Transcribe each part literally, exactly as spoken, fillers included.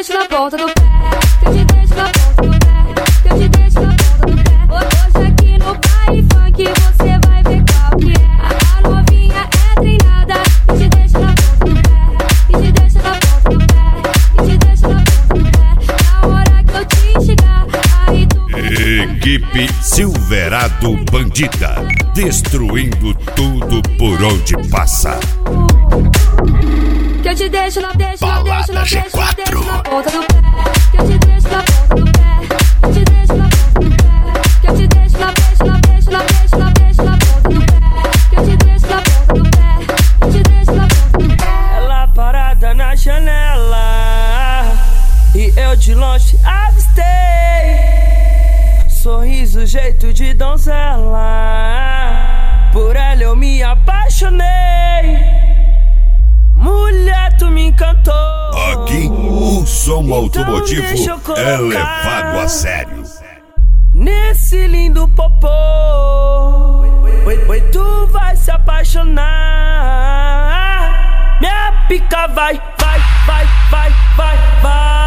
deixo na ponta do pé, que eu te deixo na ponta do pé, que eu te deixo na ponta do pé. Hoje aqui no baile funk você vai ver qual que é. A novinha é treinada e te deixa na ponta do pé, e te deixa na ponta do pé, e te deixa na ponta do pé. Na hora que eu te chegar, aí tu... Equipe Silverado Bandida, destruindo tudo por onde passa. Que eu te deixo na, deixo na, deixo na, G deixo na, quatro. deixo na ponta do pé. Que eu te deixo na ponta do pé. Que eu te deixo na ponta do pé. Que eu te deixo na, deixo na, deixo na, deixo na, deixo na ponta do pé. Que eu te deixo na ponta do pé. Que eu te deixo na ponta do pé. Ela parada na janela e eu de longe avistei. Sorriso, jeito de donzela. Por ela eu me apaixonei. Mulher, tu me encantou. Aqui, o som Então automotivo deixa eu colocar é levado a sério. nesse lindo popô, oi, oi, tu vai se apaixonar. Minha pica vai, vai, vai, vai, vai, vai.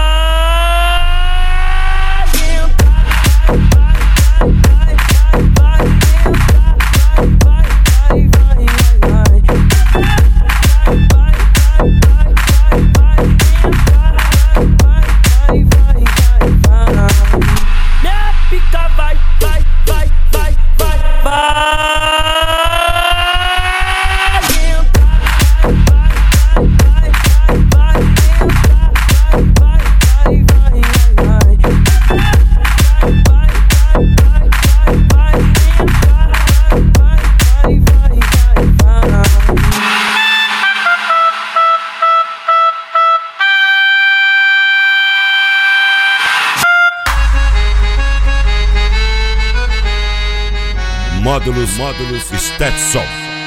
Módulos, módulos, Stetson.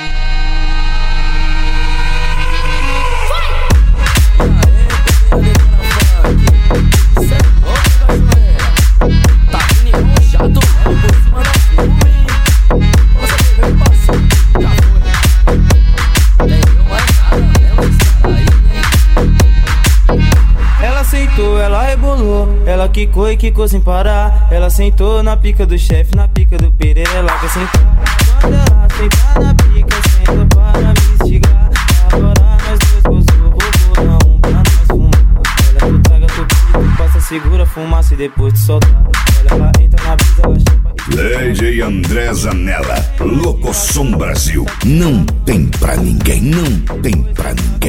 Ela sentou, ela rebolou, ela quicou e quicou sem parar. Ela sentou na pica do chefe, na pica do Pereira. Ela quer sentar, quando ela sentar na pica, senta para me instigar. Agora nós dois gozou, vou dar um pra nós fumar. Olha, tu traga teu pinto, passa, segura a fumaça e depois te soltar. Olha, ela entra na brisa, ela chupa e... D J André Zanella, Locosom Brasil. Não tem pra ninguém, não tem pra ninguém.